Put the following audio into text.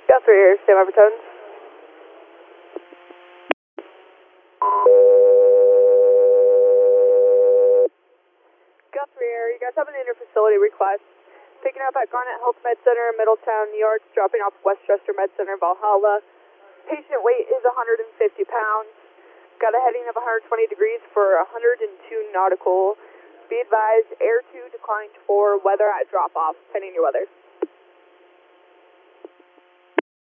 Guthrie here, Sam Evertones. Guthrie here, you guys have an inter-facility request. Picking up at Garnet Health Med Center, Middletown, New York, dropping off Westchester Med Center, Valhalla. Patient weight is 150 pounds. Got a heading of 120 degrees for 102 nautical. Be advised, air 2 declined for weather at drop-off, pending your weather.